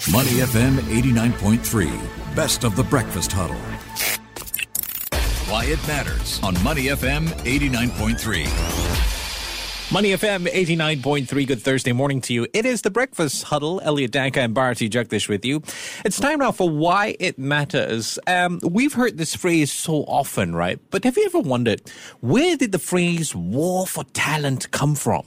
Money FM 89.3, best of the breakfast huddle. Why it matters on Money FM 89.3. Money FM 89.3. Good Thursday morning to you. It is the Breakfast Huddle. Elliot Danka and Bharati Jagdish with you. It's time now for Why It Matters. We've heard this phrase so often, right? But have you ever wondered, where did the phrase war for talent come from?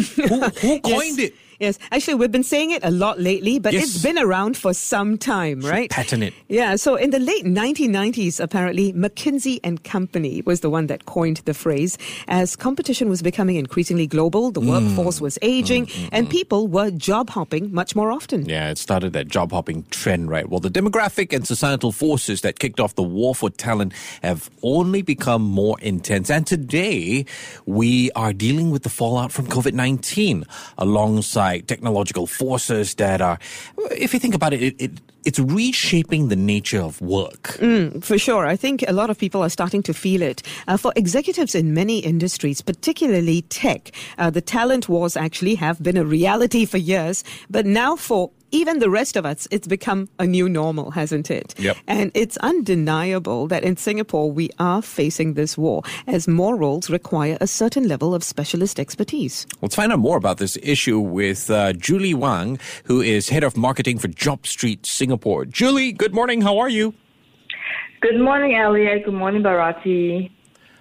Who coined it? Yes, actually, we've been saying it a lot lately, but it's been around for some time, right? Pattern it. Yeah, so in the late 1990s, apparently, McKinsey & Company was the one that coined the phrase. As competition was becoming increasingly global, the workforce was aging, and people were job hopping much more often. Yeah, it started that job hopping trend, right? Well, the demographic and societal forces that kicked off the war for talent have only become more intense. And today, we are dealing with the fallout from COVID-19 alongside technological forces that are, if you think about it, it's reshaping the nature of work. For sure. I think a lot of people are starting to feel it. For executives in many industries, particularly tech, the talent wars actually have been a reality for years. But now for even the rest of us, it's become a new normal, hasn't it? Yep. And it's undeniable that in Singapore, we are facing this war as more roles require a certain level of specialist expertise. Let's find out more about this issue with Julie Wang, who is head of marketing for JobStreet Singapore. Julie, good morning. How are you? Good morning, Elliot. Good morning, Bharati.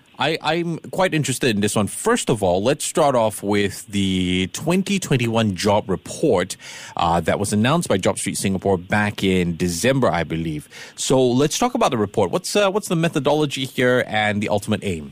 I'm quite interested in this one. First of all, let's start off with the 2021 job report that was announced by JobStreet Singapore back in December, I believe. So let's talk about the report. What's the methodology here and the ultimate aim?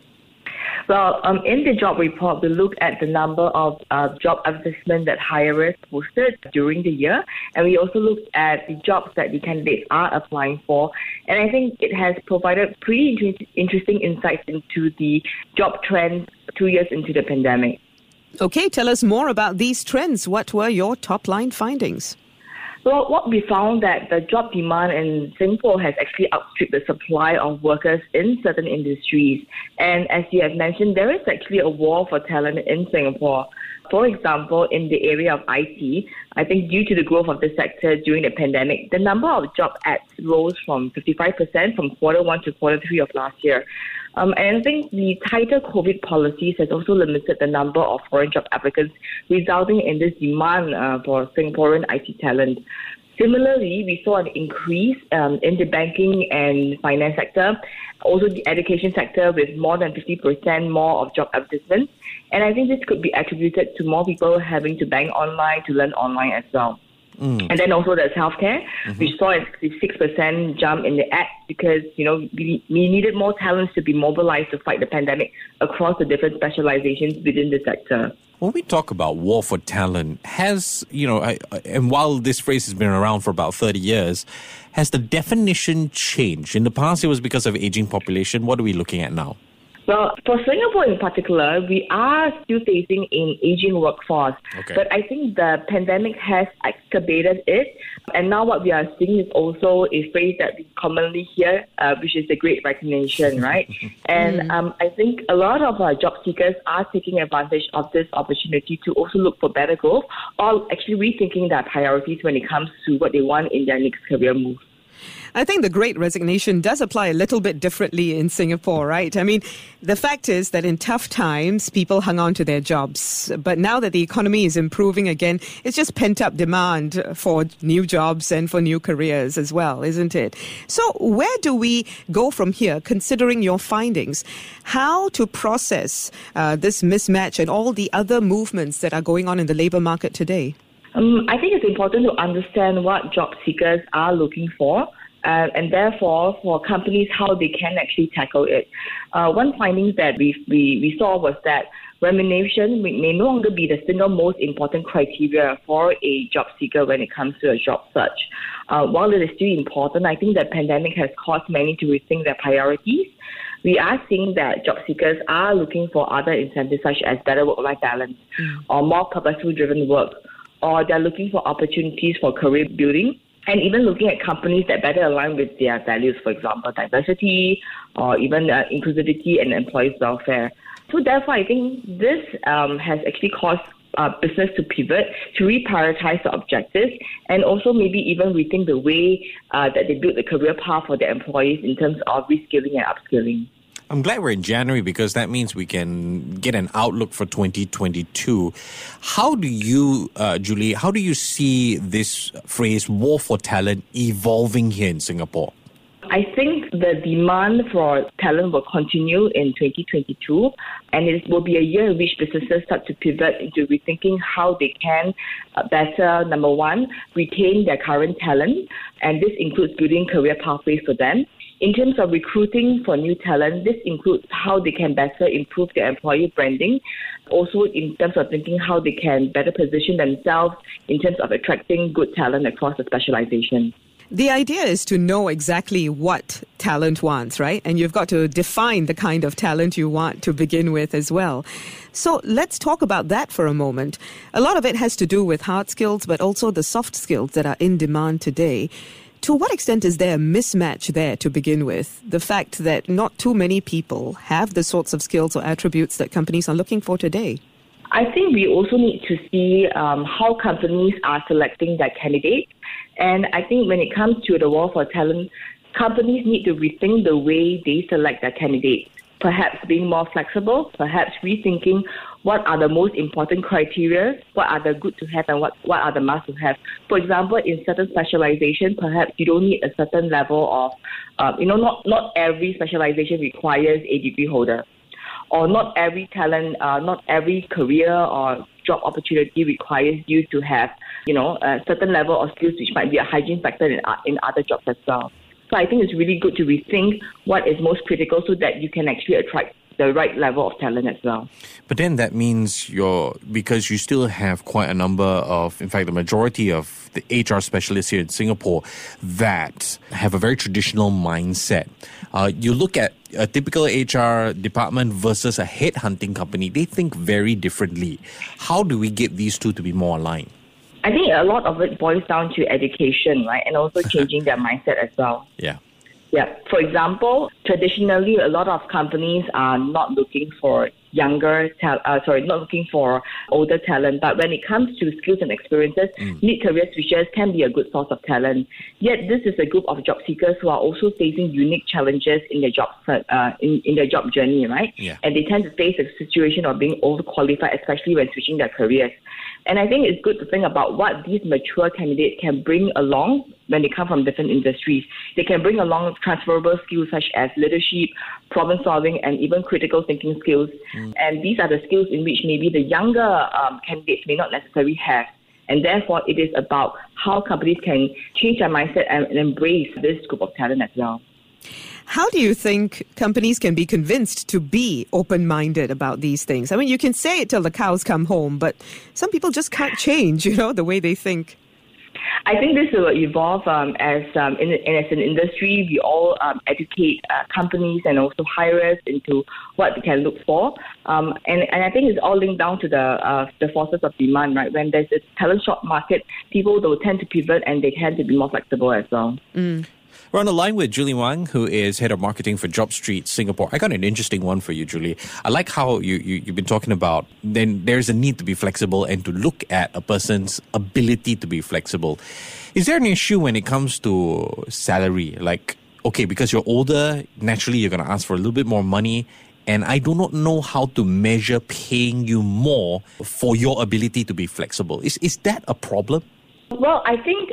Well, in the job report, we look at the number of job advertisements that hirers posted during the year, and we also looked at the jobs that the candidates are applying for. And I think it has provided pretty interesting insights into the job trends 2 years into the pandemic. Okay, tell us more about these trends. What were your top-line findings? Well, what we found that the job demand in Singapore has actually outstripped the supply of workers in certain industries. And as you have mentioned, there is actually a war for talent in Singapore. For example, in the area of IT, I think due to the growth of the sector during the pandemic, the number of job ads rose from 55% from Q1 to Q3 of last year. And I think the tighter COVID policies has also limited the number of foreign job applicants, resulting in this demand for Singaporean IT talent. Similarly, we saw an increase in the banking and finance sector, also the education sector with more than 50% more of job advertisements. And I think this could be attributed to more people having to bank online, to learn online as well. And then also there's healthcare. We saw a 66% jump in the ads because, we needed more talents to be mobilized to fight the pandemic across the different specializations within the sector. When we talk about war for talent, and while this phrase has been around for about 30 years, has the definition changed? In the past, it was because of aging population. What are we looking at now? Well, for Singapore in particular, we are still facing an aging workforce. Okay. But I think the pandemic has exacerbated it. And now what we are seeing is also a phrase that we commonly hear, which is the Great Resignation, right? And I think a lot of job seekers are taking advantage of this opportunity to also look for better growth or actually rethinking their priorities when it comes to what they want in their next career move. I think the Great Resignation does apply a little bit differently in Singapore, right? I mean, the fact is that in tough times, people hung on to their jobs. But now that the economy is improving again, it's just pent-up demand for new jobs and for new careers as well, isn't it? So where do we go from here, considering your findings? How to process this mismatch and all the other movements that are going on in the labour market today? I think it's important to understand what job seekers are looking for. And therefore, for companies, how they can actually tackle it. One finding that we saw was that remuneration may no longer be the single most important criteria for a job seeker when it comes to a job search. While it is still important, I think the pandemic has caused many to rethink their priorities. We are seeing that job seekers are looking for other incentives such as better work-life balance or more purposeful-driven work, or they're looking for opportunities for career building. And even looking at companies that better align with their values, for example, diversity or even inclusivity and employees' welfare. So therefore, I think this has actually caused business to pivot, to reprioritize the objectives, and also maybe even rethink the way that they build the career path for their employees in terms of reskilling and upskilling. I'm glad we're in January because that means we can get an outlook for 2022. How do you, Julie, how do you see this phrase, war for talent, evolving here in Singapore? I think the demand for talent will continue in 2022, and it will be a year in which businesses start to pivot into rethinking how they can better, number one, retain their current talent, and this includes building career pathways for them. In terms of recruiting for new talent, this includes how they can better improve their employee branding, also in terms of thinking how they can better position themselves in terms of attracting good talent across the specialization. The idea is to know exactly what talent wants, right? And you've got to define the kind of talent you want to begin with as well. So let's talk about that for a moment. A lot of it has to do with hard skills, but also the soft skills that are in demand today. To what extent is there a mismatch there to begin with? The fact that not too many people have the sorts of skills or attributes that companies are looking for today? I think we also need to see how companies are selecting their candidates. And I think when it comes to the war for talent, companies need to rethink the way they select their candidates. Perhaps being more flexible, perhaps rethinking what are the most important criteria, what are the good to have and what are the must to have. For example, in certain specialization, perhaps you don't need a certain level of, not every specialization requires a degree holder. Or not every talent, not every career or job opportunity requires you to have, a certain level of skills which might be a hygiene factor in other jobs as well. So I think it's really good to rethink what is most critical so that you can actually attract the right level of talent as well. But then that means because you still have quite a number of, in fact, the majority of the HR specialists here in Singapore that have a very traditional mindset. You look at a typical HR department versus a headhunting company, they think very differently. How do we get these two to be more aligned? I think a lot of it boils down to education, right? And also changing their mindset as well. Yeah. Yeah. For example, traditionally, a lot of companies are not looking for not looking for older talent. But when it comes to skills and experiences, mid-career switchers can be a good source of talent. Yet this is a group of job seekers who are also facing unique challenges in their job in their job journey, right? Yeah. And they tend to face a situation of being overqualified, especially when switching their careers. And I think it's good to think about what these mature candidates can bring along when they come from different industries. They can bring along transferable skills such as leadership, problem solving, and even critical thinking skills. And these are the skills in which maybe the younger candidates may not necessarily have. And therefore, it is about how companies can change their mindset and embrace this group of talent as well. How do you think companies can be convinced to be open-minded about these things? I mean, you can say it till the cows come home, but some people just can't change, the way they think. I think this will evolve as an industry. We all educate companies and also hirers into what they can look for. And I think it's all linked down to the forces of demand, right? When there's a talent short market, people will tend to pivot and they tend to be more flexible as well. We're on the line with Julie Wang, who is Head of Marketing for JobStreet Singapore. I got an interesting one for you, Julie. I like how you've been talking about then there's a need to be flexible and to look at a person's ability to be flexible. Is there an issue when it comes to salary? Like, okay, because you're older, naturally you're going to ask for a little bit more money, and I do not know how to measure paying you more for your ability to be flexible. Is that a problem? Well, I think,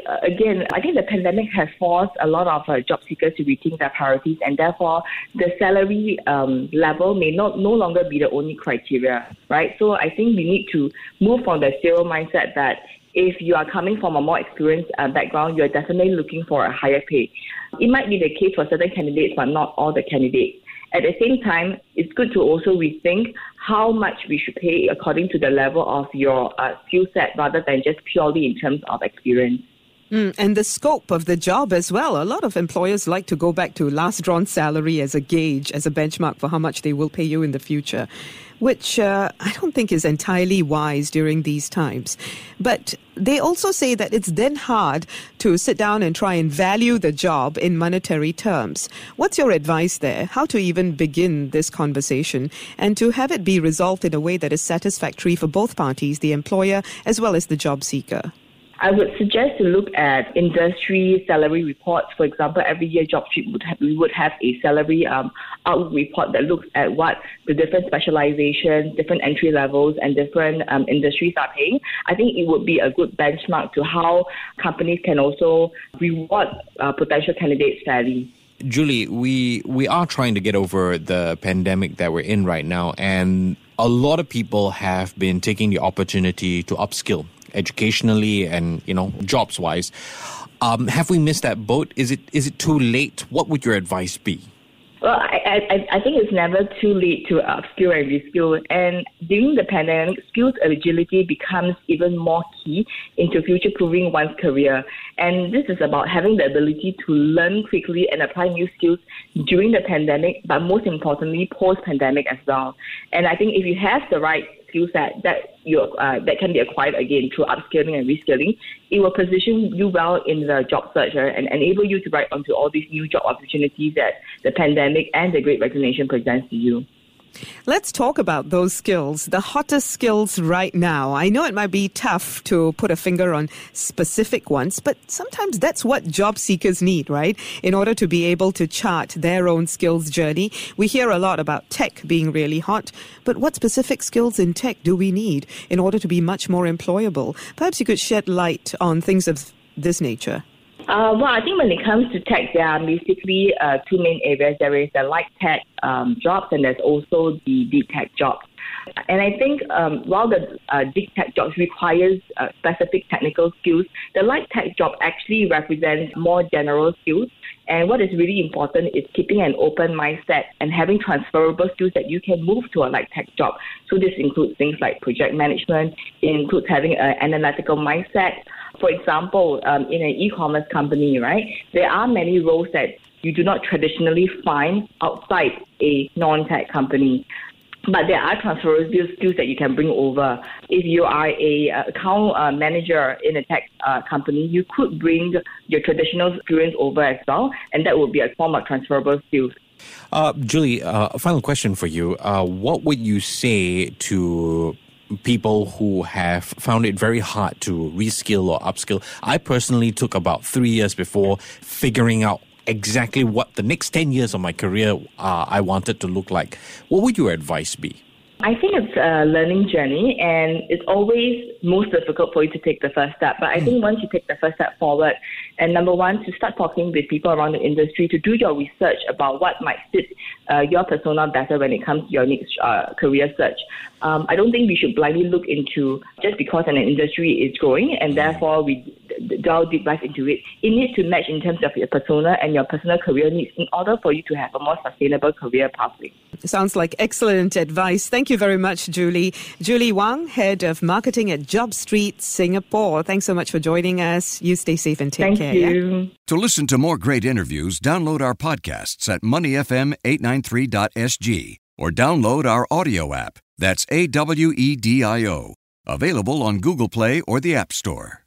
the pandemic has forced a lot of job seekers to rethink their priorities, and therefore the salary level may no longer be the only criteria, right? So I think we need to move from the zero mindset that if you are coming from a more experienced background, you're definitely looking for a higher pay. It might be the case for certain candidates, but not all the candidates. At the same time, it's good to also rethink how much we should pay according to the level of your skill set rather than just purely in terms of experience. And the scope of the job as well. A lot of employers like to go back to last drawn salary as a gauge, as a benchmark for how much they will pay you in the future. which I don't think is entirely wise during these times. But they also say that it's then hard to sit down and try and value the job in monetary terms. What's your advice there? How to even begin this conversation and to have it be resolved in a way that is satisfactory for both parties, the employer as well as the job seeker? I would suggest to look at industry salary reports. For example, every year JobStreet we would have a salary outlook report that looks at what the different specializations, different entry levels, and different industries are paying. I think it would be a good benchmark to how companies can also reward potential candidates fairly. Julie, we are trying to get over the pandemic that we're in right now, and a lot of people have been taking the opportunity to upskill educationally and, jobs-wise. Have we missed that boat? Is it too late? What would your advice be? Well, I think it's never too late to upskill and reskill. And during the pandemic, skills agility becomes even more key into future-proofing one's career. And this is about having the ability to learn quickly and apply new skills during the pandemic, but most importantly, post-pandemic as well. And I think if you have the right skill set that can be acquired again through upskilling and reskilling, it will position you well in the job search and enable you to write onto all these new job opportunities that the pandemic and the Great Resignation presents to you. Let's talk about those skills, the hottest skills right now. I know it might be tough to put a finger on specific ones, but sometimes that's what job seekers need, right? In order to be able to chart their own skills journey. We hear a lot about tech being really hot, but what specific skills in tech do we need in order to be much more employable? Perhaps you could shed light on things of this nature. Well, I think when it comes to tech, there are basically two main areas. There is the light tech jobs, and there's also the deep tech jobs. And I think while the deep tech jobs requires specific technical skills, the light tech job actually represents more general skills. And what is really important is keeping an open mindset and having transferable skills that you can move to a light tech job. So this includes things like project management. It includes having an analytical mindset. For example, in an e-commerce company, right, there are many roles that you do not traditionally find outside a non-tech company. But there are transferable skills that you can bring over. If you are a account manager in a tech company, you could bring your traditional experience over as well, and that would be a form of transferable skills. Julie, a final question for you. What would you say to people who have found it very hard to reskill or upskill? I personally took about 3 years before figuring out exactly what the next 10 years of my career I wanted to look like. What would your advice be? I think it's a learning journey, and it's always most difficult for you to take the first step. But I think once you take the first step forward, and number one, to start talking with people around the industry, to do your research about what might fit your persona better when it comes to your next career search. I don't think we should blindly look into just because an industry is growing and therefore we delve deep dive into it. It needs to match in terms of your persona and your personal career needs in order for you to have a more sustainable career pathway. Sounds like excellent advice. Thank you very much, Julie. Julie Wang, Head of Marketing at JobStreet Singapore. Thanks so much for joining us. You stay safe and take care. Thank you. Yeah? To listen to more great interviews, download our podcasts at moneyfm893.sg or download our audio app. That's AWEDIO. Available on Google Play or the App Store.